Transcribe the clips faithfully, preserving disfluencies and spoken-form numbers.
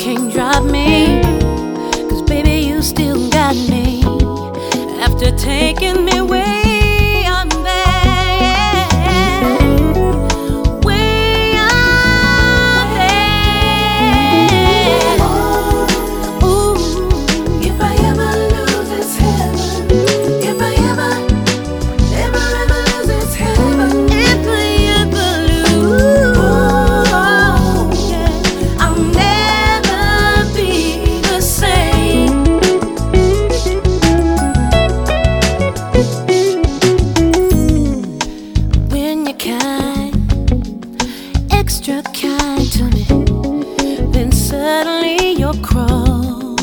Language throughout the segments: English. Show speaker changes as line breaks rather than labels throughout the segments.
can't drop me, 'cause baby you still got me. After taking me way on there, way on there. Ooh, if I ever lose this heaven, if I ever, ever, ever lose this heaven, if I ever lose, oh, yeah, I'll never be the same. When you're kind, extra kind to me, then suddenly you're cross.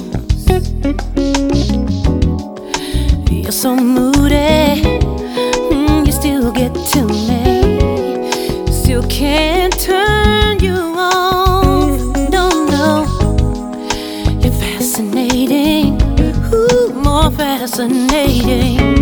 You're so moody, mm, you still get to me, still can't turn you on. No, no, you're fascinating, ooh, more fascinating.